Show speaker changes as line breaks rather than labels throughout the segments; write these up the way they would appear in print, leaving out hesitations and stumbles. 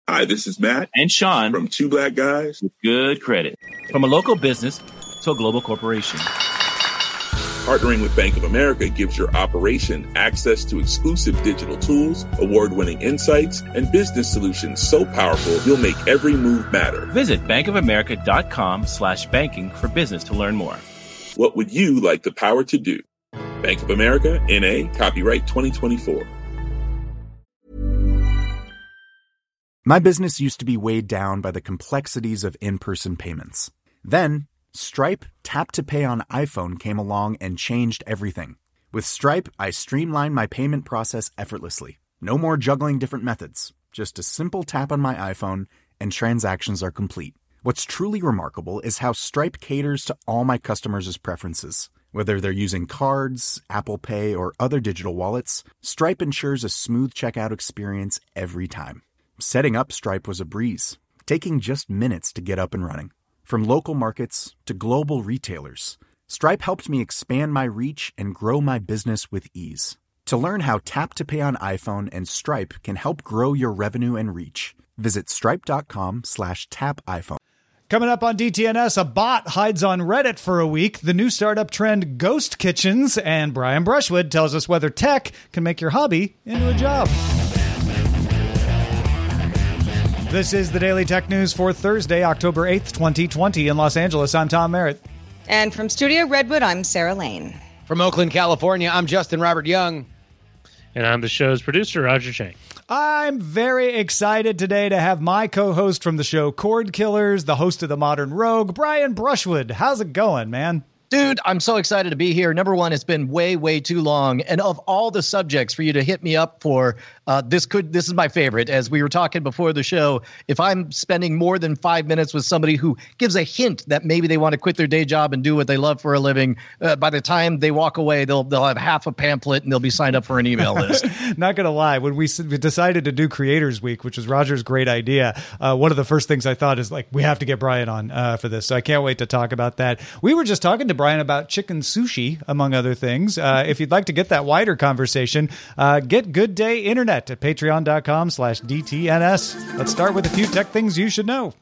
Hi, this is Matt
and Sean
from Two Black Guys
with Good Credit. From a local business to a global corporation.
Partnering with Bank of America gives your operation access to exclusive digital tools, award-winning insights, and business solutions so powerful you'll make every move matter.
Visit bankofamerica.com/banking for business to learn more.
What would you like the power to do? Bank of America, N.A., copyright 2024.
My business used to be weighed down by the complexities of in-person payments. Then, Stripe Tap to Pay on iPhone came along and changed everything. With Stripe, I streamlined my payment process effortlessly. No more juggling different methods. Just a simple tap on my iPhone and transactions are complete. What's truly remarkable is how Stripe caters to all my customers' preferences. Whether they're using cards, Apple Pay, or other digital wallets, Stripe ensures a smooth checkout experience every time. Setting up Stripe was a breeze, taking just minutes to get up and running. From local markets to global retailers, Stripe helped me expand my reach and grow my business with ease. To learn how Tap to Pay on iPhone and Stripe can help grow your revenue and reach, visit stripe.com/tapiphone.
Coming up on DTNS, a bot hides on Reddit for a week, the new startup trend Ghost Kitchens, and Brian Brushwood tells us whether tech can make your hobby into a job. This is the Daily Tech News for Thursday, October 8th, 2020. In Los Angeles, I'm Tom Merritt.
And from Studio Redwood, I'm Sarah Lane.
From Oakland, California, I'm Justin Robert Young.
And I'm the show's producer, Roger Chang.
I'm very excited today to have my co-host from the show Cord Killers, the host of The Modern Rogue, Brian Brushwood. How's it going, man?
Dude, I'm so excited to be here. Number one, it's been way too long. And of all the subjects for you to hit me up for, this is my favorite. As we were talking before the show, if I'm spending more than 5 minutes with somebody who gives a hint that maybe they want to quit their day job and do what they love for a living, by the time they walk away, they'll have half a pamphlet and they'll be signed up for an email list.
Not going to lie, when we decided to do Creators Week, which was Roger's great idea, one of the first things I thought is like, we have to get Brian on for this. So I can't wait to talk about that. We were just talking to Brian about chicken sushi, among other things. If you'd like to get that wider conversation, get Good Day Internet at patreon.com/DTNS. Let's start with a few tech things you should know.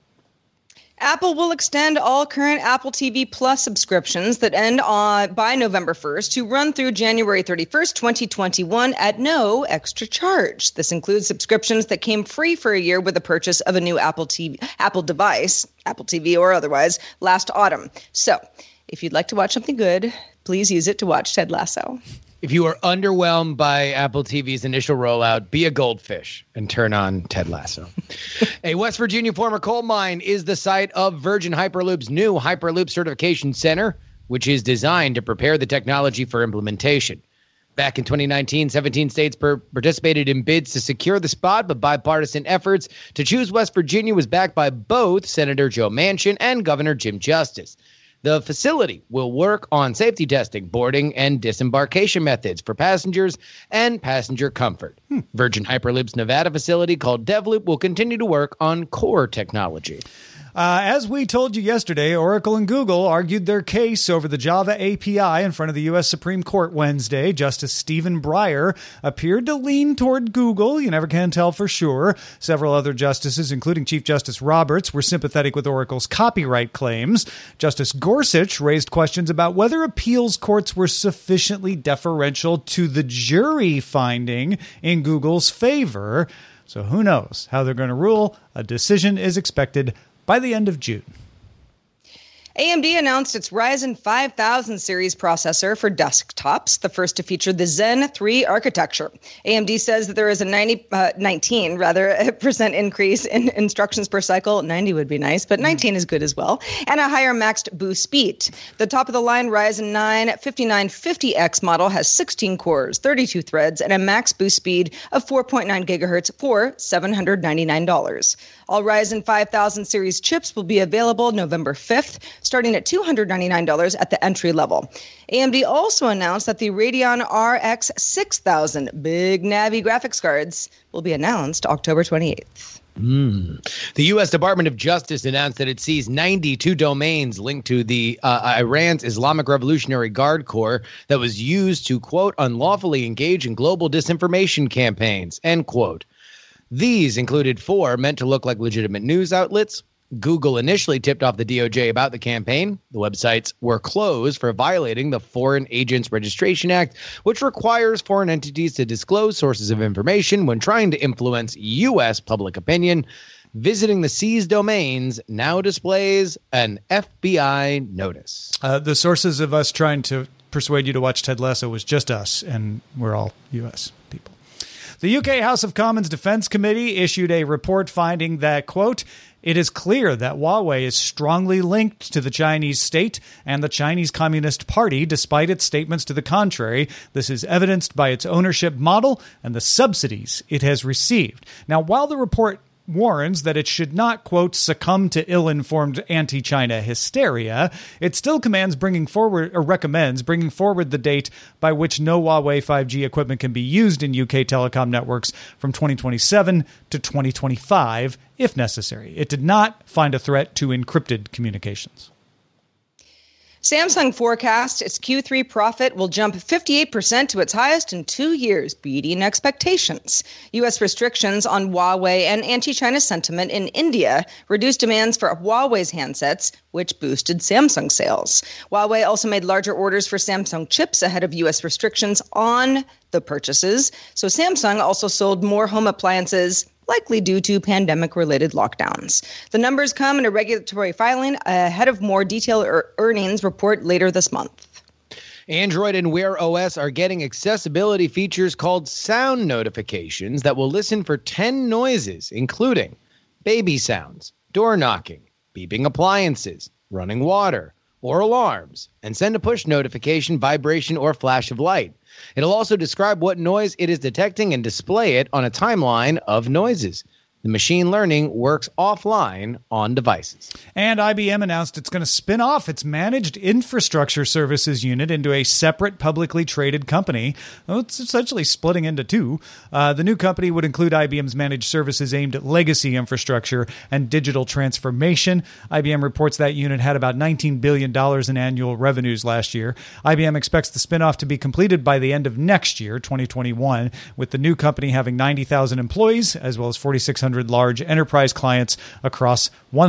Apple will extend all current Apple TV Plus subscriptions that end by November 1st to run through January 31st, 2021 at no extra charge. This includes subscriptions that came free for a year with the purchase of a new Apple device, Apple TV or otherwise, last autumn. So, if you'd like to watch something good, please use it to watch Ted Lasso.
If you are underwhelmed by Apple TV's initial rollout, be a goldfish and turn on Ted Lasso. A West Virginia former coal mine is the site of Virgin Hyperloop's new Hyperloop Certification Center, which is designed to prepare the technology for implementation. Back in 2019, 17 states participated in bids to secure the spot, but bipartisan efforts to choose West Virginia was backed by both Senator Joe Manchin and Governor Jim Justice. The facility will work on safety testing, boarding, and disembarkation methods for passengers and passenger comfort. Virgin Hyperloop's Nevada facility called DevLoop will continue to work on core technology.
As we told you yesterday, Oracle and Google argued their case over the Java API in front of the U.S. Supreme Court Wednesday. Justice Stephen Breyer appeared to lean toward Google. You never can tell for sure. Several other justices, including Chief Justice Roberts, were sympathetic with Oracle's copyright claims. Justice Gorsuch raised questions about whether appeals courts were sufficiently deferential to the jury finding in Google's favor. So who knows how they're going to rule? A decision is expected by the end of June.
AMD announced its Ryzen 5000 series processor for desktops, the first to feature the Zen 3 architecture. AMD says that there is a 19% increase in instructions per cycle. 90 would be nice, but 19 is good as well. And a higher maxed boost speed. The top-of-the-line Ryzen 9 5950X model has 16 cores, 32 threads, and a max boost speed of 4.9 gigahertz for $799. All Ryzen 5000 series chips will be available November 5th, starting at $299 at the entry level. AMD also announced that the Radeon RX 6000 Big Navi graphics cards will be announced October 28th.
The U.S. Department of Justice announced that it seized 92 domains linked to the Iran's Islamic Revolutionary Guard Corps that was used to, quote, unlawfully engage in global disinformation campaigns, end quote. These included 4 meant to look like legitimate news outlets. Google initially tipped off the DOJ about the campaign. The websites were closed for violating the Foreign Agents Registration Act, which requires foreign entities to disclose sources of information when trying to influence U.S. public opinion. Visiting the seized domains now displays an FBI notice.
The sources of us trying to persuade you to watch Ted Lasso was just us, and we're all U.S. people. The UK House of Commons Defense Committee issued a report finding that, quote, it is clear that Huawei is strongly linked to the Chinese state and the Chinese Communist Party, despite its statements to the contrary. This is evidenced by its ownership model and the subsidies it has received. Now, while the report warns that it should not, quote, succumb to ill-informed anti-China hysteria, it still recommends bringing forward the date by which no Huawei 5G equipment can be used in UK telecom networks from 2027 to 2025, if necessary. It did not find a threat to encrypted communications.
Samsung forecasts its Q3 profit will jump 58% to its highest in 2 years, beating expectations. U.S. restrictions on Huawei and anti-China sentiment in India reduced demands for Huawei's handsets, which boosted Samsung sales. Huawei also made larger orders for Samsung chips ahead of U.S. restrictions on the purchases. So Samsung also sold more home appliances, likely due to pandemic-related lockdowns. The numbers come in a regulatory filing ahead of more detailed earnings report later this month.
Android and Wear OS are getting accessibility features called sound notifications that will listen for 10 noises, including baby sounds, door knocking, beeping appliances, running water, or alarms, and send a push notification, vibration, or flash of light. It'll also describe what noise it is detecting and display it on a timeline of noises. The machine learning works offline on devices.
And IBM announced it's going to spin off its managed infrastructure services unit into a separate publicly traded company. Well, it's essentially splitting into two. The new company would include IBM's managed services aimed at legacy infrastructure and digital transformation. IBM reports that unit had about $19 billion in annual revenues last year. IBM expects the spin-off to be completed by the end of next year, 2021, with the new company having 90,000 employees as well as 4,600 large enterprise clients across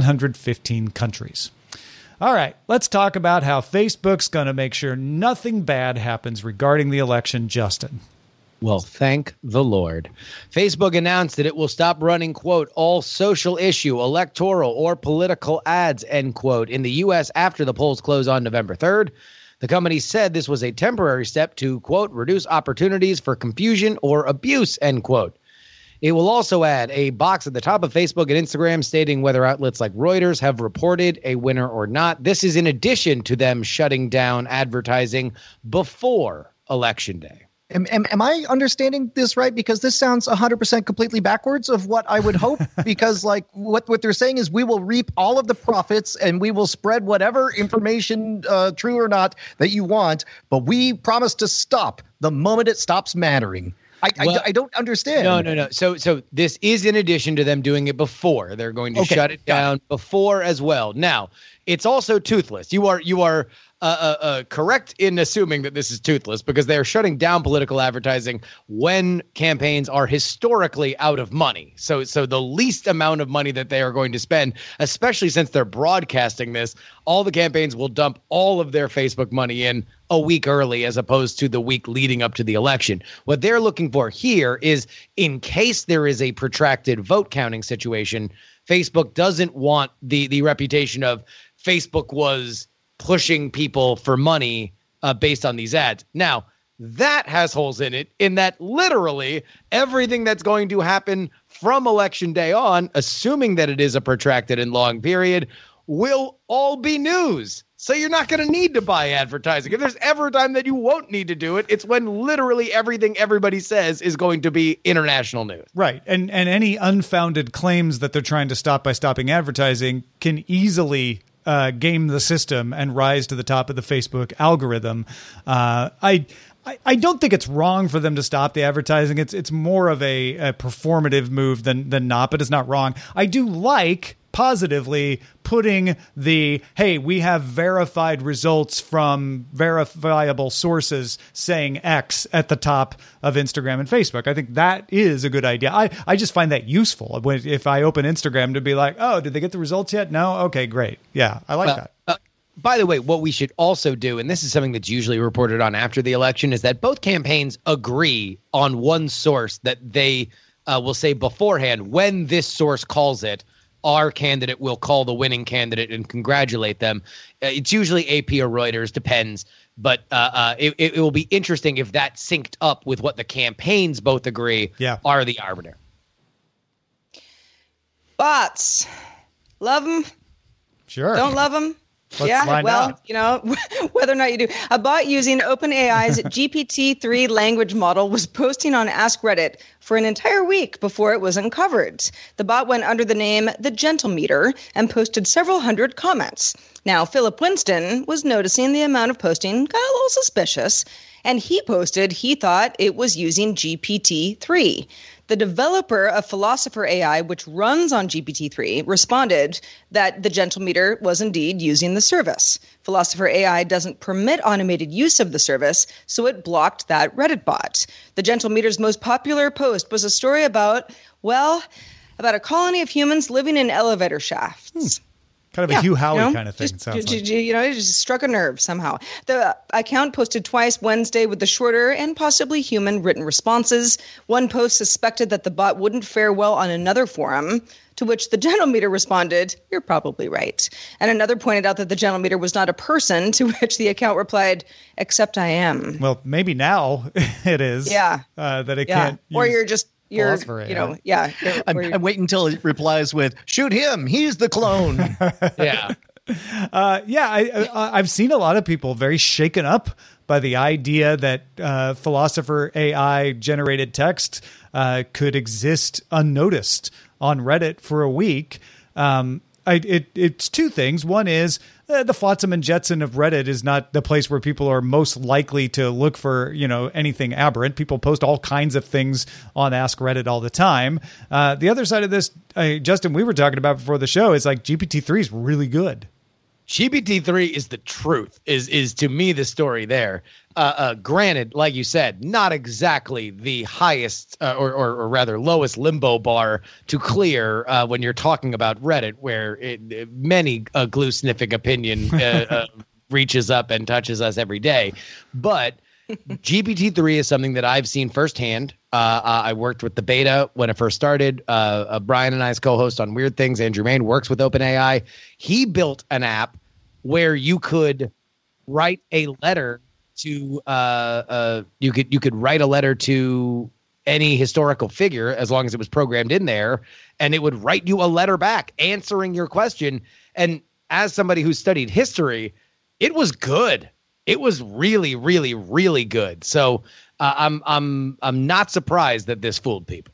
115 countries. All right, let's talk about how Facebook's going to make sure nothing bad happens regarding the election, Justin.
Well, thank the Lord. Facebook announced that it will stop running, quote, all social issue, electoral, or political ads, end quote, in the U.S. after the polls close on November 3rd. The company said this was a temporary step to, quote, reduce opportunities for confusion or abuse, end quote. It will also add a box at the top of Facebook and Instagram stating whether outlets like Reuters have reported a winner or not. This is in addition to them shutting down advertising before Election Day.
Am I understanding this right? Because this sounds 100% completely backwards of what I would hope. Because like what they're saying is we will reap all of the profits and we will spread whatever information, true or not, that you want. But we promise to stop the moment it stops mattering. I don't understand.
No. So this is in addition to them doing it before. They're going to shut it down before as well. Now, it's also toothless. You are correct in assuming that this is toothless because they are shutting down political advertising when campaigns are historically out of money. So the least amount of money that they are going to spend, especially since they're broadcasting this, all the campaigns will dump all of their Facebook money in a week early as opposed to the week leading up to the election. What they're looking for here is in case there is a protracted vote counting situation, Facebook doesn't want the reputation of Facebook was pushing people for money based on these ads. Now, that has holes in it in that literally everything that's going to happen from Election Day on, assuming that it is a protracted and long period, will all be news. So you're not going to need to buy advertising. If there's ever a time that you won't need to do it, it's when literally everything everybody says is going to be international news.
Right. And any unfounded claims that they're trying to stop by stopping advertising can easily game the system and rise to the top of the Facebook algorithm. I don't think it's wrong for them to stop the advertising. It's more of a performative move than not, but it's not wrong. I do like positively putting the, hey, we have verified results from verifiable sources saying X at the top of Instagram and Facebook. I think that is a good idea. I just find that useful if I open Instagram to be like, oh, did they get the results yet? No? Okay, great. Yeah, I like that.
By the way, what we should also do, and this is something that's usually reported on after the election, is that both campaigns agree on one source that they will say beforehand, when this source calls it, our candidate will call the winning candidate and congratulate them. It's usually AP or Reuters, depends. But it will be interesting if that synced up with what the campaigns both agree are the arbiter.
Bots. Love them?
Sure.
Don't love them? Whether or not you do. A bot using OpenAI's GPT-3 language model was posting on Ask Reddit for an entire week before it was uncovered. The bot went under the name The Gentle Meter and posted several hundred comments. Now, Philip Winston was noticing the amount of posting got a little suspicious, and he posted he thought it was using GPT-3. The developer of Philosopher AI, which runs on GPT-3, responded that the Gentle Meter was indeed using the service. Philosopher AI doesn't permit automated use of the service, so it blocked that Reddit bot. The Gentle Meter's most popular post was a story about a colony of humans living in elevator shafts.
Kind of a Hugh Howey kind of thing.
It just struck a nerve somehow. The account posted twice Wednesday with the shorter and possibly human written responses. One post suspected that the bot wouldn't fare well on another forum, to which the Gentle Meter responded, "You're probably right." And another pointed out that the Gentle Meter was not a person, to which the account replied, "Except I am."
Well, maybe now it is.
Yeah.
That it can't.
Or you're just. I'm
waiting until it replies with, "Shoot him, he's the clone."
I've seen a lot of people very shaken up by the idea that Philosopher AI generated text could exist unnoticed on Reddit for a week. It's two things. One is the flotsam and jetsam of Reddit is not the place where people are most likely to look for, anything aberrant. People post all kinds of things on Ask Reddit all the time. The other side of this, Justin, we were talking about before the show, is like GPT-3 is really good.
GPT-3 is the truth, is to me the story there. Granted, like you said, not exactly the highest or rather lowest limbo bar to clear when you're talking about Reddit, where many glue sniffing opinion reaches up and touches us every day. But GPT-3 is something that I've seen firsthand. I worked with the beta when it first started. Brian and I's co-host on Weird Things, Andrew Main, works with OpenAI. He built an app where you could write a letter to you could write a letter to any historical figure as long as it was programmed in there, and it would write you a letter back answering your question. And as somebody who studied history, it was good. It was really, really, really good. So I'm not surprised that this fooled people.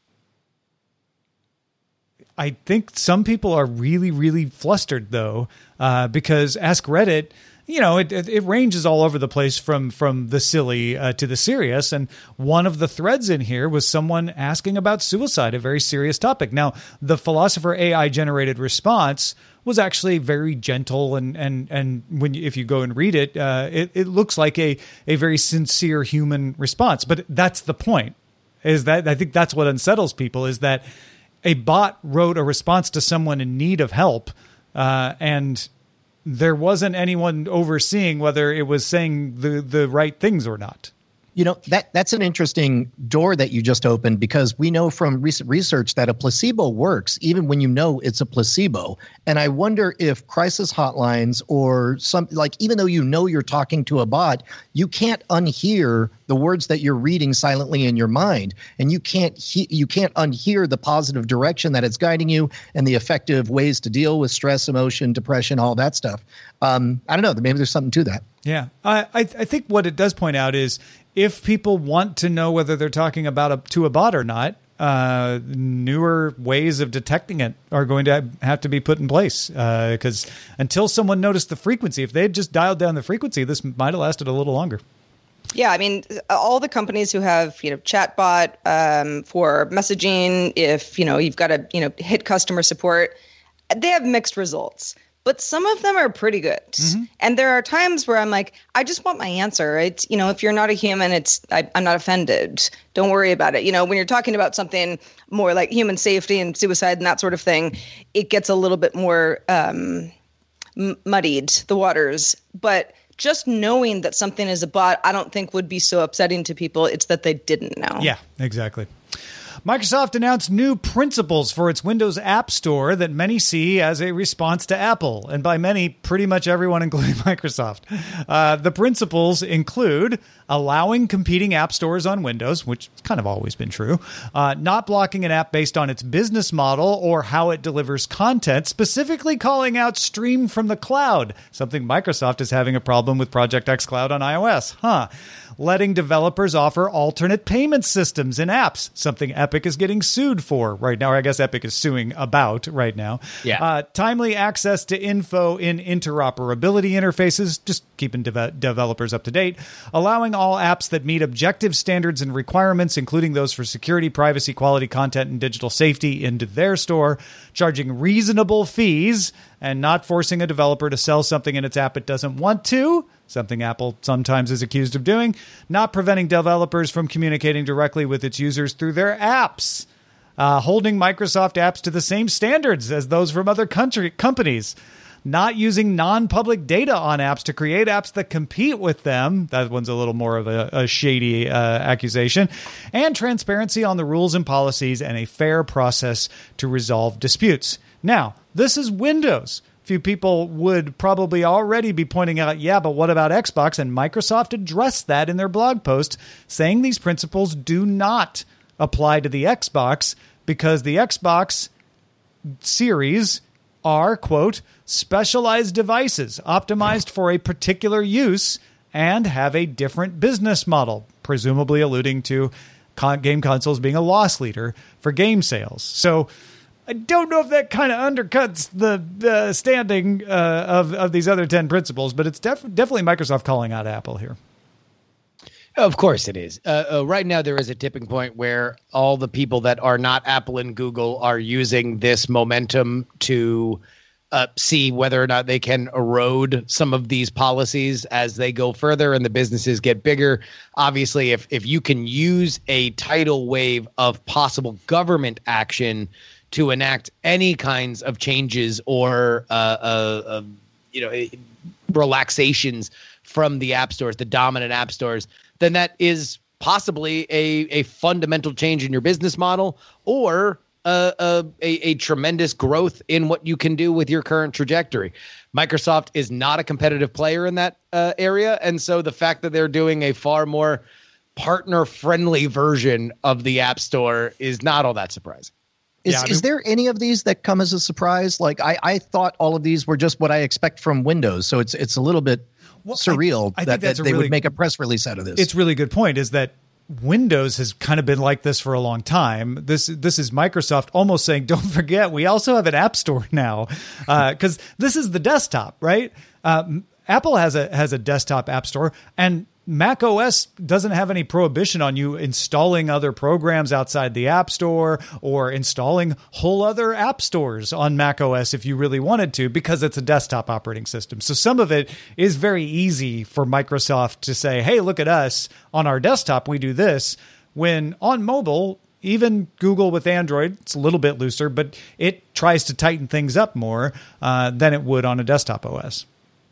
I think some people are really, really flustered, though, because Ask Reddit, it ranges all over the place from the silly to the serious. And one of the threads in here was someone asking about suicide, a very serious topic. Now, the Philosopher AI generated response was actually very gentle. And if you go and read it, it looks like a very sincere human response. But that's the point, is that I think that's what unsettles people, is that a bot wrote a response to someone in need of help, and there wasn't anyone overseeing whether it was saying the right things or not.
That's an interesting door that you just opened, because we know from recent research that a placebo works even when you know it's a placebo. And I wonder if crisis hotlines or even though you're talking to a bot, you can't unhear the words that you're reading silently in your mind, and you can't unhear the positive direction that it's guiding you and the effective ways to deal with stress, emotion, depression, all that stuff. I don't know. Maybe there's something to that.
Yeah, I think what it does point out is, if people want to know whether they're talking about to a bot or not, newer ways of detecting it are going to have to be put in place. Because until someone noticed the frequency, if they had just dialed down the frequency, this might have lasted a little longer.
Yeah, I mean, all the companies who have, chatbot for messaging, if, you've got to, hit customer support, they have mixed results. But some of them are pretty good. Mm-hmm. And there are times where I'm like, I just want my answer, right? If you're not a human, I'm not offended. Don't worry about it. When you're talking about something more like human safety and suicide and that sort of thing, it gets a little bit more muddied, the waters. But just knowing that something is a bot, I don't think would be so upsetting to people. It's that they didn't know.
Yeah, exactly. Microsoft announced new principles for its Windows App Store that many see as a response to Apple, and by many, pretty much everyone, including Microsoft. The principles include allowing competing app stores on Windows, which has kind of always been true, not blocking an app based on its business model or how it delivers content, specifically calling out stream from the cloud, something Microsoft is having a problem with Project xCloud on iOS. Letting developers offer alternate payment systems in apps, something Epic is getting sued for right now, or I guess Epic is suing about right now.
Yeah.
Timely access to info in interoperability interfaces, just keeping developers up to date. Allowing all apps that meet objective standards and requirements, including those for security, privacy, quality content, and digital safety, into their store. Charging reasonable fees and not forcing a developer to sell something in its app it doesn't want to, something Apple sometimes is accused of doing. Not preventing developers from communicating directly with its users through their apps. Holding Microsoft apps to the same standards as those from other companies. Not using non-public data on apps to create apps that compete with them. That one's a little more of a shady accusation. And transparency on the rules and policies and a fair process to resolve disputes. Now, this is Windows. Few people would probably already be pointing out, yeah, but what about Xbox? And Microsoft addressed that in their blog post, saying these principles do not apply to the Xbox because the Xbox series are, quote, specialized devices optimized for a particular use and have a different business model, presumably alluding to game consoles being a loss leader for game sales. So I don't know if that kind of undercuts the standing of these other 10 principles, but it's definitely Microsoft calling out Apple here.
Of course it is. Right now, there is a tipping point where all the people that are not Apple and Google are using this momentum to see whether or not they can erode some of these policies as they go further and the businesses get bigger. Obviously, if you can use a tidal wave of possible government action to enact any kinds of changes or relaxations from the app stores, the dominant app stores, then that is possibly a fundamental change in your business model or a tremendous growth in what you can do with your current trajectory. Microsoft is not a competitive player in that area, and so the fact that they're doing a far more partner-friendly version of the App Store is not all that surprising.
Is there any of these that come as a surprise? Like I thought all of these were just what I expect from Windows, so it's a little bit surreal that they would make a press release out of this.
It's a really good point, is that Windows has kind of been like this for a long time. This is Microsoft almost saying, don't forget, we also have an app store now, because this is the desktop, right? Apple has a desktop app store, and Mac OS doesn't have any prohibition on you installing other programs outside the App Store or installing whole other app stores on Mac OS if you really wanted to, because it's a desktop operating system. So some of it is very easy for Microsoft to say, hey, look at us on our desktop, we do this. When on mobile, even Google with Android, it's a little bit looser, but it tries to tighten things up more than it would on a desktop OS.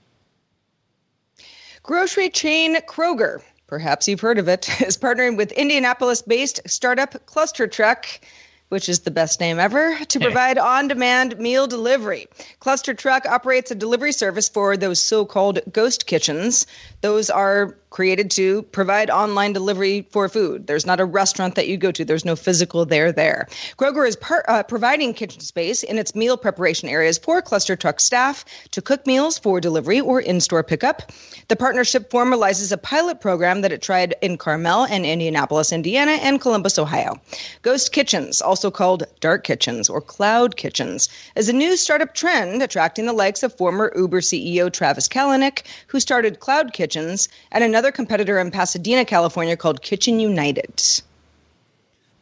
Grocery chain Kroger, perhaps you've heard of it, is partnering with Indianapolis-based startup Cluster Truck, which is the best name ever, to provide on-demand meal delivery. Cluster Truck operates a delivery service for those so-called ghost kitchens. Those are created to provide online delivery for food. There's not a restaurant that you go to. There's no physical there. Kroger is providing kitchen space in its meal preparation areas for Cluster Truck staff to cook meals for delivery or in-store pickup. The partnership formalizes a pilot program that it tried in Carmel and Indianapolis, Indiana, and Columbus, Ohio. Ghost kitchens, also called dark kitchens or cloud kitchens, is a new startup trend attracting the likes of former Uber CEO Travis Kalanick, who started Cloud Kitchens, and another competitor in Pasadena, California called Kitchen United.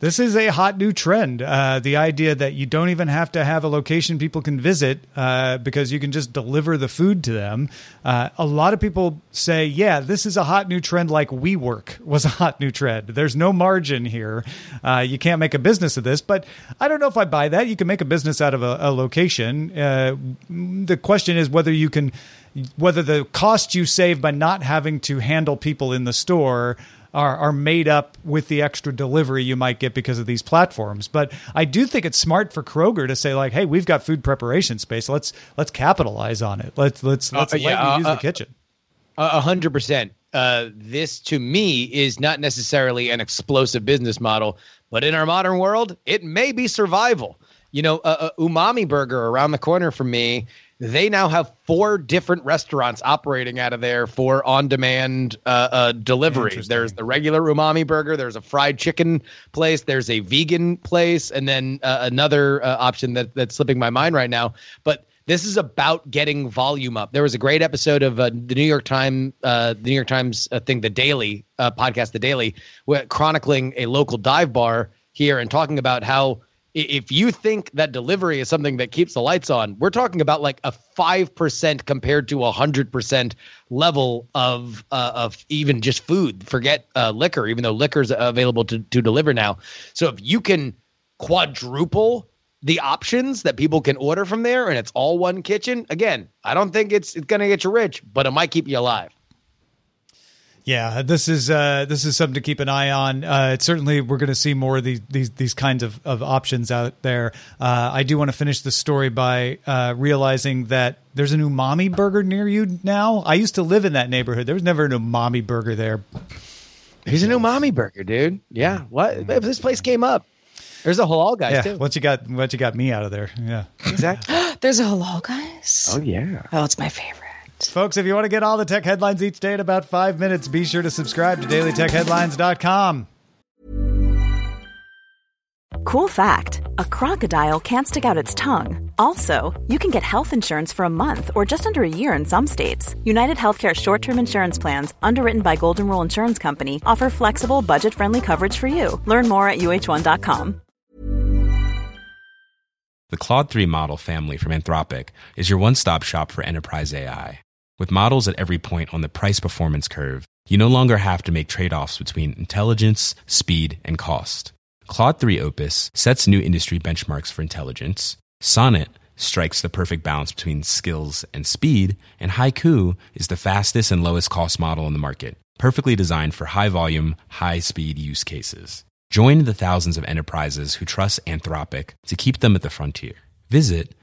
This is a hot new trend. The idea that you don't even have to have a location people can visit because you can just deliver the food to them. A lot of people say, yeah, this is a hot new trend like WeWork was a hot new trend. There's no margin here. You can't make a business of this. But I don't know if I buy that. You can make a business out of a location. The question is whether the cost you save by not having to handle people in the store are made up with the extra delivery you might get because of these platforms. But I do think it's smart for Kroger to say, like, hey, we've got food preparation space. Let's capitalize on it. Let's let you use the kitchen.
100%. This to me is not necessarily an explosive business model, but in our modern world, it may be survival. Umami Burger around the corner from me, they now have 4 different restaurants operating out of there for on-demand delivery. There's the regular Umami Burger. There's a fried chicken place. There's a vegan place. And then another option that's slipping my mind right now. But this is about getting volume up. There was a great episode of the New York Times thing, The Daily podcast, The Daily, chronicling a local dive bar here and talking about how if you think that delivery is something that keeps the lights on, we're talking about like a 5% compared to 100% level of even just food. Forget liquor, even though liquor is available to deliver now. So if you can quadruple the options that people can order from there and it's all one kitchen, again, I don't think it's going to get you rich, but it might keep you alive.
Yeah, this is something to keep an eye on. Certainly, we're going to see more of these kinds of options out there. I do want to finish the story by realizing that there's an Umami Burger near you now. I used to live in that neighborhood. There was never an Umami Burger there.
There's an Umami Burger, dude. Yeah, what if this place came up? There's a halal guys too.
Once you got me out of there, yeah,
exactly.
There's a halal guys.
Oh yeah.
Oh, it's my favorite.
Folks, if you want to get all the tech headlines each day in about 5 minutes, be sure to subscribe to dailytechheadlines.com.
Cool fact, a crocodile can't stick out its tongue. Also, you can get health insurance for a month or just under a year in some states. United Healthcare short-term insurance plans, underwritten by Golden Rule Insurance Company, offer flexible, budget-friendly coverage for you. Learn more at uh1.com.
The Claude 3 model family from Anthropic is your one-stop shop for enterprise AI. With models at every point on the price-performance curve, you no longer have to make trade-offs between intelligence, speed, and cost. Claude 3 Opus sets new industry benchmarks for intelligence. Sonnet strikes the perfect balance between skills and speed. And Haiku is the fastest and lowest cost model in the market, perfectly designed for high-volume, high-speed use cases. Join the thousands of enterprises who trust Anthropic to keep them at the frontier. Visit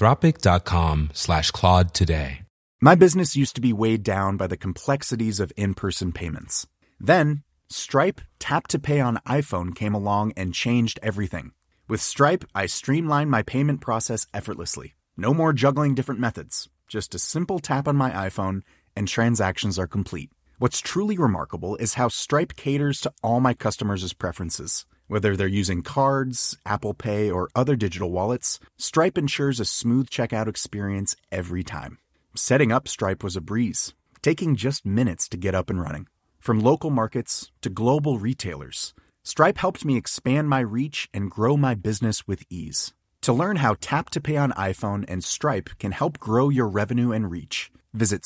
anthropic.com/Claude today.
My business used to be weighed down by the complexities of in-person payments. Then, Stripe Tap to Pay on iPhone came along and changed everything. With Stripe, I streamlined my payment process effortlessly. No more juggling different methods. Just a simple tap on my iPhone and transactions are complete. What's truly remarkable is how Stripe caters to all my customers' preferences. Whether they're using cards, Apple Pay, or other digital wallets, Stripe ensures a smooth checkout experience every time. Setting up Stripe was a breeze, taking just minutes to get up and running. From local markets to global retailers, Stripe helped me expand my reach and grow my business with ease. To learn how Tap to Pay on iPhone and Stripe can help grow your revenue and reach, visit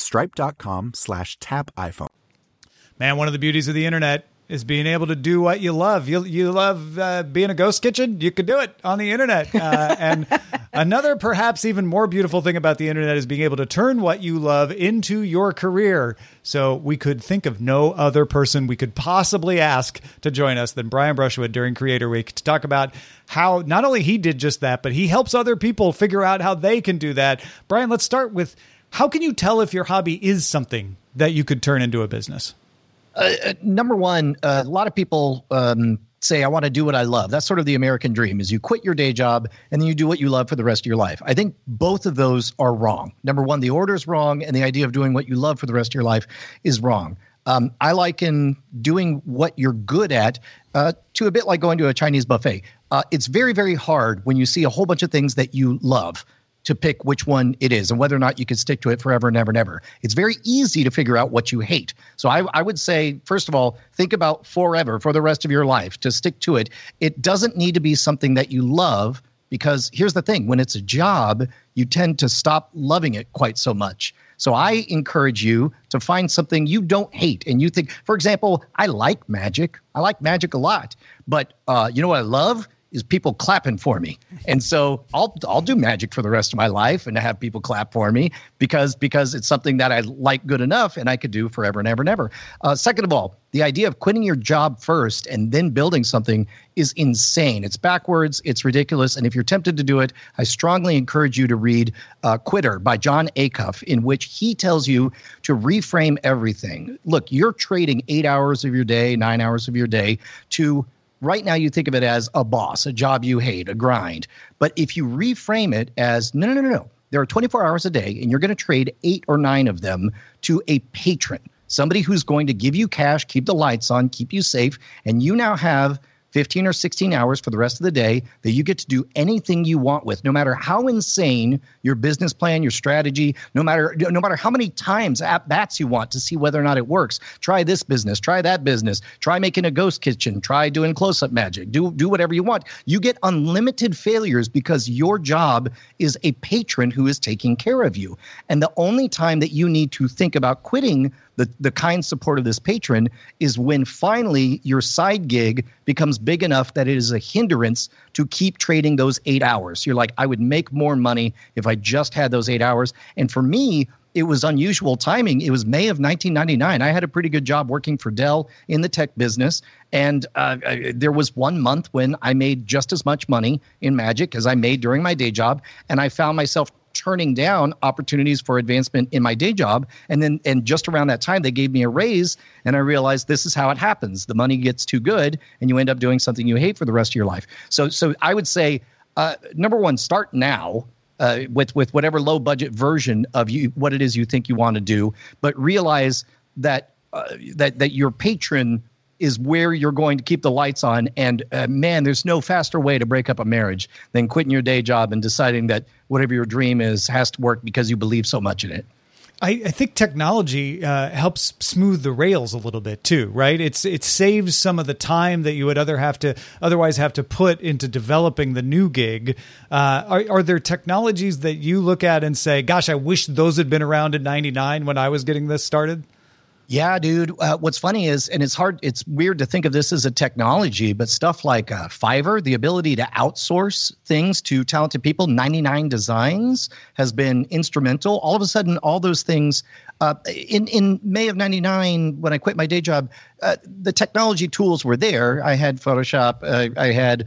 stripe.com/tapiphone.
Man, one of the beauties of the internet is being able to do what you love. You love being a ghost kitchen? You could do it on the internet. And another perhaps even more beautiful thing about the internet is being able to turn what you love into your career. So we could think of no other person we could possibly ask to join us than Brian Brushwood during Creator Week to talk about how not only he did just that, but he helps other people figure out how they can do that. Brian, let's start with, how can you tell if your hobby is something that you could turn into a business?
Number one, a lot of people say, I want to do what I love. That's sort of the American dream, is you quit your day job and then you do what you love for the rest of your life. I think both of those are wrong. Number one, the order is wrong, and the idea of doing what you love for the rest of your life is wrong. I liken doing what you're good at to a bit like going to a Chinese buffet. It's very, very hard when you see a whole bunch of things that you love to pick which one it is and whether or not you can stick to it forever and ever and ever. It's very easy to figure out what you hate. So I would say, first of all, think about forever, for the rest of your life, to stick to it. It doesn't need to be something that you love, because here's the thing. When it's a job, you tend to stop loving it quite so much. So I encourage you to find something you don't hate. And you think, for example, I like magic. I like magic a lot. But you know what I love? Is people clapping for me. And so I'll do magic for the rest of my life and have people clap for me because it's something that I like good enough and I could do forever and ever and ever. Second of all, the idea of quitting your job first and then building something is insane. It's backwards. It's ridiculous. And if you're tempted to do it, I strongly encourage you to read Quitter by Jon Acuff, in which he tells you to reframe everything. Look, you're trading 8 hours of your day, 9 hours of your day to right now, you think of it as a boss, a job you hate, a grind. But if you reframe it as, no. There are 24 hours a day, and you're going to trade 8 or 9 of them to a patron, somebody who's going to give you cash, keep the lights on, keep you safe, and you now have 15 or 16 hours for the rest of the day that you get to do anything you want with, no matter how insane your business plan, your strategy, no matter how many times at bats you want to see whether or not it works. Try this business, try that business, try making a ghost kitchen, try doing close-up magic, do whatever you want. You get unlimited failures because your job is a patron who is taking care of you. And the only time that you need to think about quitting the kind support of this patron is when finally your side gig becomes big enough that it is a hindrance to keep trading those 8 hours. You're like, I would make more money if I just had those 8 hours. And for me, it was unusual timing. It was May of 1999. I had a pretty good job working for Dell in the tech business. And there was 1 month when I made just as much money in magic as I made during my day job. And I found myself turning down opportunities for advancement in my day job. And just around that time, they gave me a raise. And I realized this is how it happens. The money gets too good and you end up doing something you hate for the rest of your life. So I would say, number one, start now. With whatever low budget version of what it is you think you want to do, but realize that your patron is where you're going to keep the lights on. And man, there's no faster way to break up a marriage than quitting your day job and deciding that whatever your dream is has to work because you believe so much in it.
I think technology helps smooth the rails a little bit too, right? It saves some of the time that you would otherwise have to put into developing the new gig. Are there technologies that you look at and say, gosh, I wish those had been around in 99 when I was getting this started?
Yeah, dude. What's funny is, and it's weird to think of this as a technology, but stuff like Fiverr, the ability to outsource things to talented people, 99 Designs has been instrumental. All of a sudden, all those things in May of 99, when I quit my day job, the technology tools were there. I had Photoshop. I had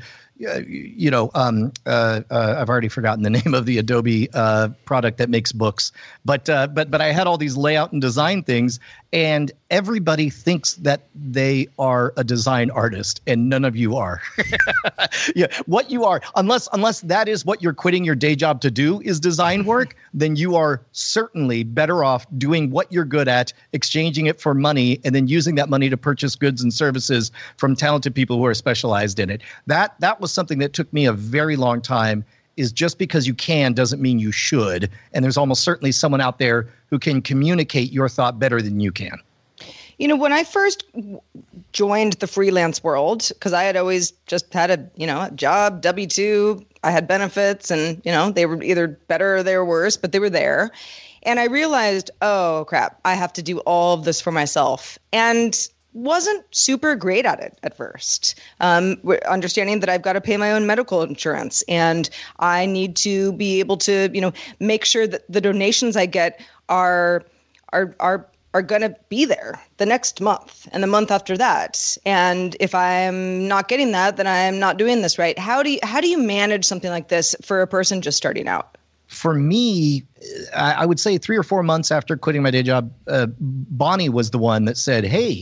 I've already forgotten the name of the Adobe product that makes books, but I had all these layout and design things, and everybody thinks that they are a design artist, and none of you are. Yeah, what you are, unless that is what you're quitting your day job to do is design work, then you are certainly better off doing what you're good at, exchanging it for money, and then using that money to purchase goods and services from talented people who are specialized in it. That was something that took me a very long time. Is just because you can doesn't mean you should. And there's almost certainly someone out there who can communicate your thought better than you can.
You know, when I first joined the freelance world, because I had always just had a job, W-2, I had benefits, and, they were either better or they were worse, but they were there. And I realized, oh, crap, I have to do all of this for myself. And wasn't super great at it at first. Understanding that I've got to pay my own medical insurance, and I need to be able to, make sure that the donations I get are going to be there the next month and the month after that. And if I'm not getting that, then I'm not doing this right. How do you manage something like this for a person just starting out?
For me, I would say 3 or 4 months after quitting my day job, Bonnie was the one that said, hey,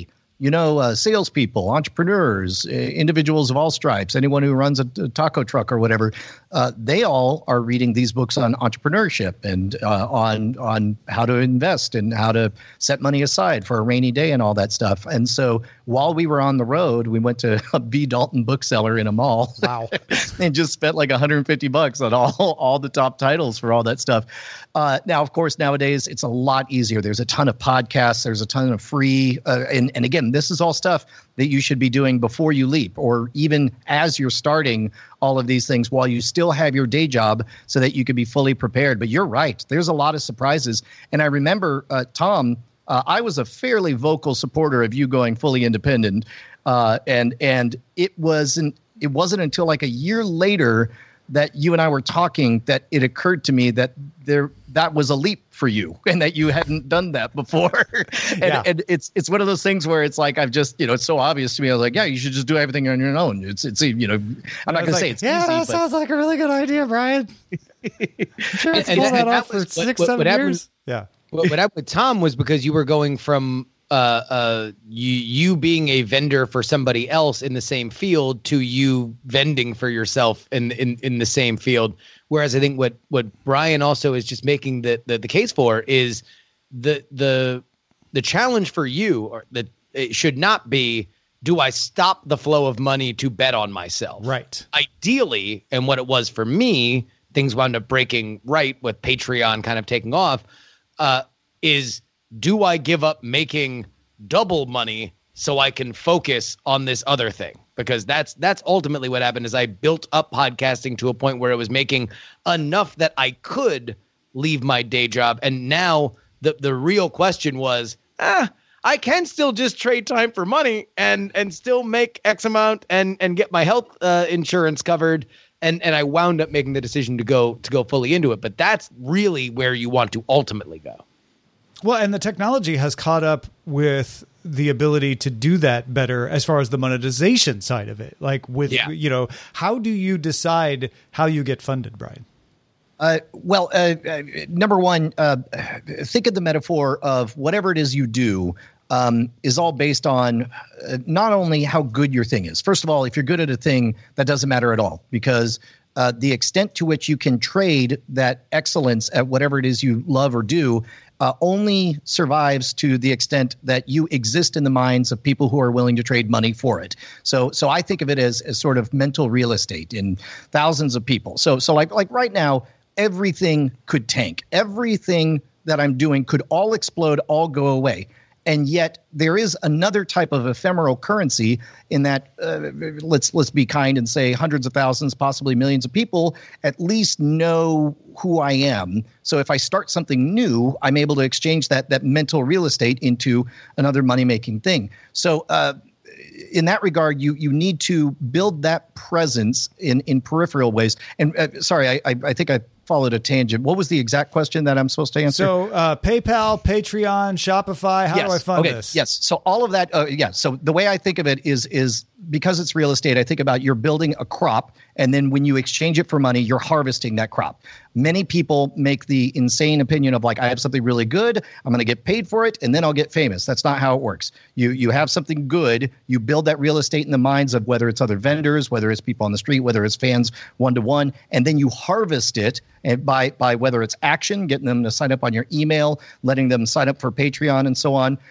salespeople, entrepreneurs, individuals of all stripes, anyone who runs a taco truck or whatever, they all are reading these books on entrepreneurship and on how to invest and how to set money aside for a rainy day and all that stuff. And so while we were on the road, we went to a B. Dalton bookseller in a mall.
Wow.
And just spent like $150 on all the top titles for all that stuff. Now, of course, nowadays it's a lot easier. There's a ton of podcasts. There's a ton of free. And again, this is all stuff that you should be doing before you leap, or even as you're starting all of these things while you still have your day job, so that you can be fully prepared. But you're right. There's a lot of surprises. And I remember, Tom, I was a fairly vocal supporter of you going fully independent. And it wasn't until like a year later that you and I were talking that it occurred to me that that was a leap for you and that you hadn't done that before. And it's one of those things where it's like, I've just, it's so obvious to me. I was like, yeah, you should just do everything on your own. I'm not going to say it's easy.
Yeah, that sounds like a really good idea, Brian. I'm sure it's pulled that off for 6-7 years. Yeah.
What happened with Tom was because you were going from you being a vendor for somebody else in the same field to you vending for yourself in the same field. Whereas I think what Brian also is just making the case for is the challenge for you, or that it should not be, do I stop the flow of money to bet on myself?
Right.
Ideally, and what it was for me, things wound up breaking right with Patreon kind of taking off, is, do I give up making double money so I can focus on this other thing? Because that's ultimately what happened. Is I built up podcasting to a point where it was making enough that I could leave my day job. And now the real question was, I can still just trade time for money and still make X amount and get my health insurance covered. And I wound up making the decision to go fully into it. But that's really where you want to ultimately go.
Well, and the technology has caught up with the ability to do that better as far as the monetization side of it. Like with, how do you decide how you get funded, Brian?
Number one, think of the metaphor of whatever it is you do is all based on not only how good your thing is. First of all, if you're good at a thing, that doesn't matter at all, because the extent to which you can trade that excellence at whatever it is you love or do only survives to the extent that you exist in the minds of people who are willing to trade money for it. So I think of it as sort of mental real estate in thousands of people. So like right now, everything could tank. Everything that I'm doing could all explode, all go away. And yet there is another type of ephemeral currency in that, let's be kind and say hundreds of thousands, possibly millions of people at least know who I am. So if I start something new, I'm able to exchange that mental real estate into another money-making thing. So in that regard, you need to build that presence in peripheral ways. And sorry, I think I followed a tangent. What was the exact question that I'm supposed to answer?
So PayPal, Patreon, Shopify, how do I fund this?
Yes. So all of that. So the way I think of it is because it's real estate, I think about you're building a crop, and then when you exchange it for money, you're harvesting that crop. Many people make the insane opinion of like, I have something really good, I'm going to get paid for it, and then I'll get famous. That's not how it works. You have something good, you build that real estate in the minds of whether it's other vendors, whether it's people on the street, whether it's fans one-to-one, and then you harvest it and by whether it's action, getting them to sign up on your email, letting them sign up for Patreon and so on.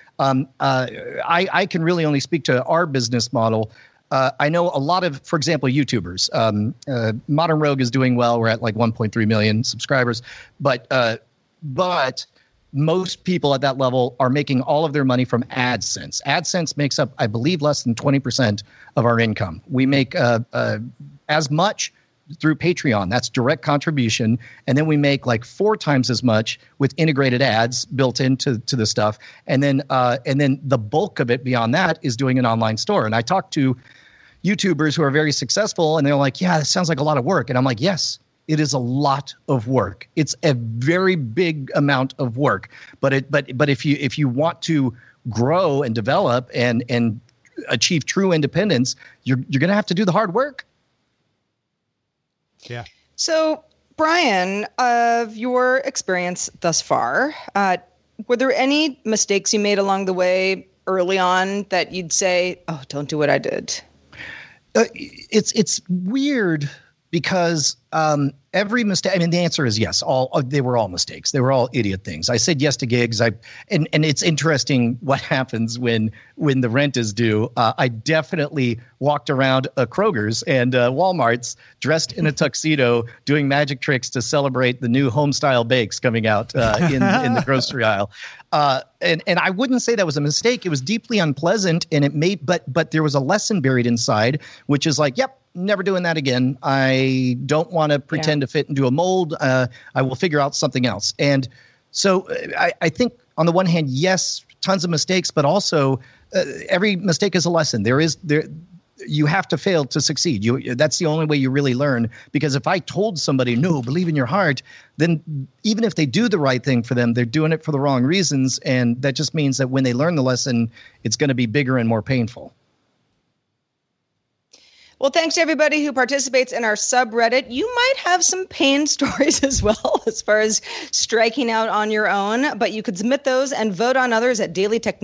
I can really only speak to our business model. I know a lot of, for example, YouTubers. Modern Rogue is doing well. We're at like 1.3 million subscribers. But most people at that level are making all of their money from AdSense. AdSense makes up, I believe, less than 20% of our income. We make as much through Patreon. That's direct contribution. And then we make like 4 times as much with integrated ads built into the stuff. And then the bulk of it beyond that is doing an online store. And I talk to YouTubers who are very successful and they're like, yeah, this sounds like a lot of work. And I'm like, yes, it is a lot of work. It's a very big amount of work. But if you want to grow and develop and achieve true independence, you're going to have to do the hard work.
Yeah.
So, Brian, of your experience thus far, were there any mistakes you made along the way? early on that you'd say, oh, don't do what I did?
It's weird because every mistake. I mean, the answer is yes. They were all mistakes. They were all idiot things. I said yes to gigs. And it's interesting what happens when the rent is due. I definitely walked around Kroger's and Walmart's dressed in a tuxedo, doing magic tricks to celebrate the new Homestyle bakes coming out in the grocery aisle. And I wouldn't say that was a mistake. It was deeply unpleasant, and it made. But there was a lesson buried inside, which is like, yep. Never doing that again. I don't want to pretend to fit into a mold. I will figure out something else. And so I think on the one hand, yes, tons of mistakes, but also every mistake is a lesson. You have to fail to succeed. That's the only way you really learn. Because if I told somebody, no, believe in your heart, then even if they do the right thing for them, they're doing it for the wrong reasons. And that just means that when they learn the lesson, it's going to be bigger and more painful.
Well, thanks to everybody who participates in our subreddit. You might have some pain stories as well as far as striking out on your own, but you could submit those and vote on others at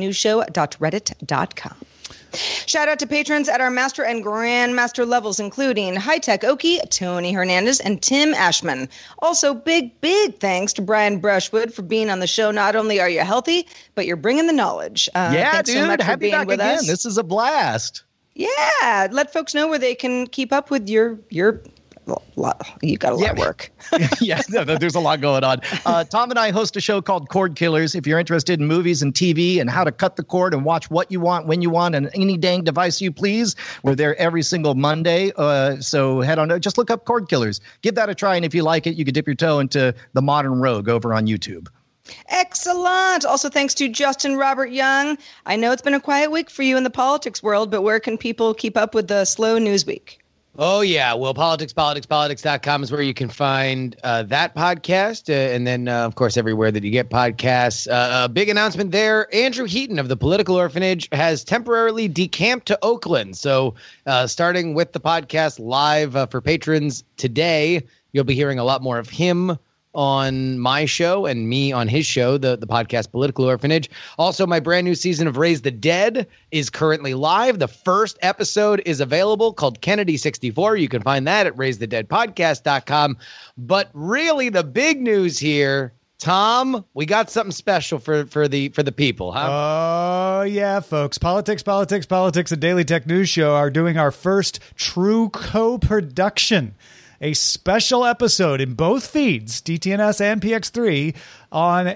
dailytechnewsshow.reddit.com. Shout out to patrons at our master and grandmaster levels, including High Tech Okie, Tony Hernandez, and Tim Ashman. Also, big thanks to Brian Brushwood for being on the show. Not only are you healthy, but you're bringing the knowledge. Thanks so much for being with us.
This is a blast.
Yeah, let folks know where they can keep up with your. You got a lot of work.
There's a lot going on. Tom and I host a show called Cord Killers. If you're interested in movies and TV and how to cut the cord and watch what you want, when you want, and any dang device you please, we're there every single Monday. So head on, just look up Cord Killers. Give that a try, and if you like it, you can dip your toe into The Modern Rogue over on YouTube.
Excellent. Also, thanks to Justin Robert Young. I know it's been a quiet week for you in the politics world, but where can people keep up with the slow news week?
Oh, yeah. Well, politics.com is where you can find that podcast. And then, of course, everywhere that you get podcasts. A big announcement there. Andrew Heaton of the Political Orphanage has temporarily decamped to Oakland. So starting with the podcast live for patrons today, you'll be hearing a lot more of him on my show and me on his show, the podcast Political Orphanage. Also, my brand new season of Raise the Dead is currently live. The first episode is available, called Kennedy 64. You can find that at raisethedeadpodcast.com. But really, the big news here, Tom, we got something special for the people, huh?
Oh, yeah, folks. Politics, a Daily Tech News Show are doing our first true co-production. A special episode in both feeds, DTNS and PX3, on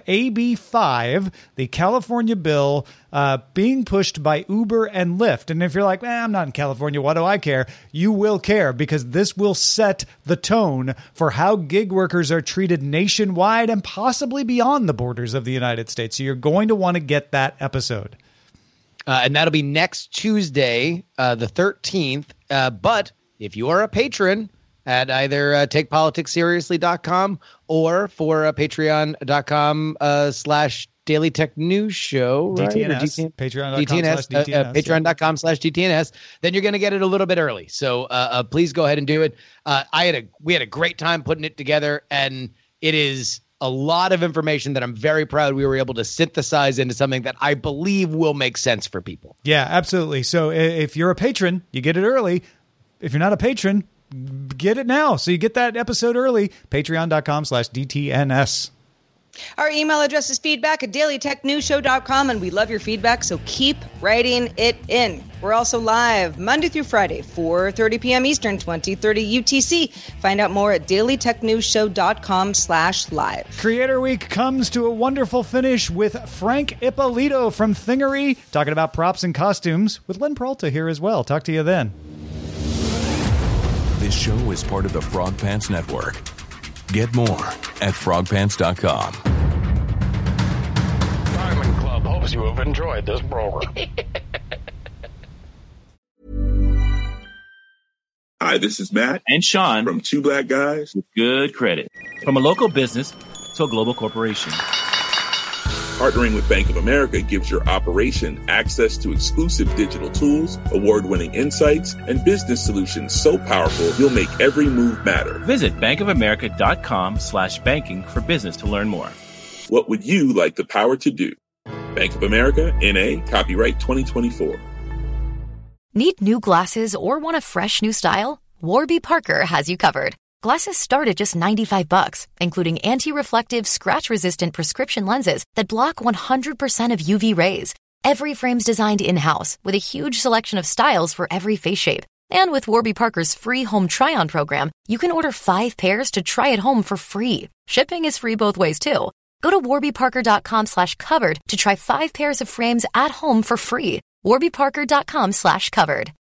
AB5, the California bill being pushed by Uber and Lyft. And if you're like, I'm not in California, what do I care? You will care, because this will set the tone for how gig workers are treated nationwide and possibly beyond the borders of the United States. So you're going to want to get that episode.
And that'll be next Tuesday, the 13th. But if you are a patron at either takepoliticsseriously.com or for patreon.com /Daily Tech News Show, right?
DTNS. Patreon.com/DTNS.
Patreon.com/DTNS. Then you're going to get it a little bit early. So please go ahead and do it. We had a great time putting it together, and it is a lot of information that I'm very proud we were able to synthesize into something that I believe will make sense for people.
Yeah, absolutely. So if you're a patron, you get it early. If you're not a patron, get it now. So you get that episode early. Patreon.com/DTNS.
Our email address is feedback@dailytechnewsshow.com, and we love your feedback, so keep writing it in. We're also live Monday through Friday, 4:30 p.m. Eastern, 20:30 UTC. Find out more at dailytechnewsshow.com/live.
Creator Week comes to a wonderful finish with Frank Ippolito from Thingery talking about props and costumes with Len Peralta here as well. Talk to you then.
This show is part of the Frog Pants Network. Get more at frogpants.com.
Diamond Club hopes you have enjoyed this program.
Hi, this is Matt
and Sean
from Two Black Guys
with Good Credit. From a local business to a global corporation,
Partnering with Bank of America gives your operation access to exclusive digital tools, award-winning insights, and business solutions so powerful you'll make every move matter.
Visit bankofamerica.com/banking for business to learn more.
What would you like the power to do? Bank of America, N.A., copyright 2024.
Need new glasses or want a fresh new style? Warby Parker has you covered. Glasses start at just $95, including anti-reflective, scratch-resistant prescription lenses that block 100% of UV rays. Every frame's designed in-house with a huge selection of styles for every face shape. And with Warby Parker's free home try-on program, you can order 5 pairs to try at home for free. Shipping is free both ways, too. Go to warbyparker.com/covered to try 5 pairs of frames at home for free. warbyparker.com/covered.